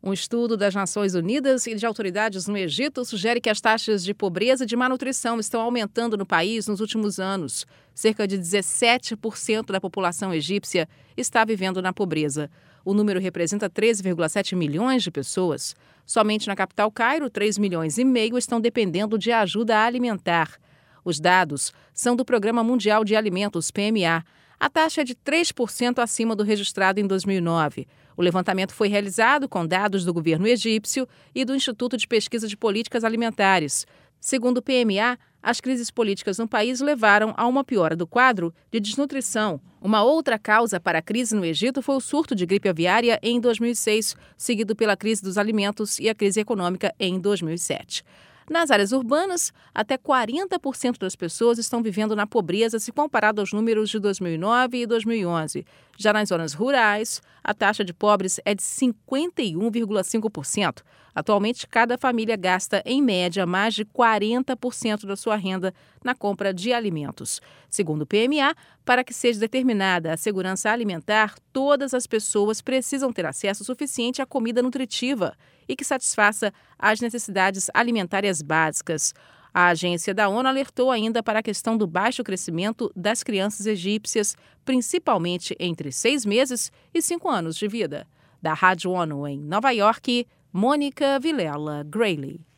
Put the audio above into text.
Um estudo das Nações Unidas e de autoridades no Egito sugere que as taxas de pobreza e de malnutrição estão aumentando no país nos últimos anos. Cerca de 17% da população egípcia está vivendo na pobreza. O número representa 13,7 milhões de pessoas. Somente na capital Cairo, 3,5 milhões estão dependendo de ajuda alimentar. Os dados são do Programa Mundial de Alimentos, PMA. A taxa é de 3% acima do registrado em 2009. O levantamento foi realizado com dados do governo egípcio e do Instituto de Pesquisa de Políticas Alimentares. Segundo o PMA, as crises políticas no país levaram a uma piora do quadro de desnutrição. Uma outra causa para a crise no Egito foi o surto de gripe aviária em 2006, seguido pela crise dos alimentos e a crise econômica em 2007. Nas áreas urbanas, até 40% das pessoas estão vivendo na pobreza se comparado aos números de 2009 e 2011. Já nas zonas rurais, a taxa de pobres é de 51,5%. Atualmente, cada família gasta, em média, mais de 40% da sua renda na compra de alimentos. Segundo o PMA, para que seja determinada a segurança alimentar, todas as pessoas precisam ter acesso suficiente à comida nutritiva e que satisfaça as necessidades alimentares básicas. A agência da ONU alertou ainda para a questão do baixo crescimento das crianças egípcias, principalmente entre 6 meses e 5 anos de vida. Da Rádio ONU em Nova York, Mônica Vilela Grayley.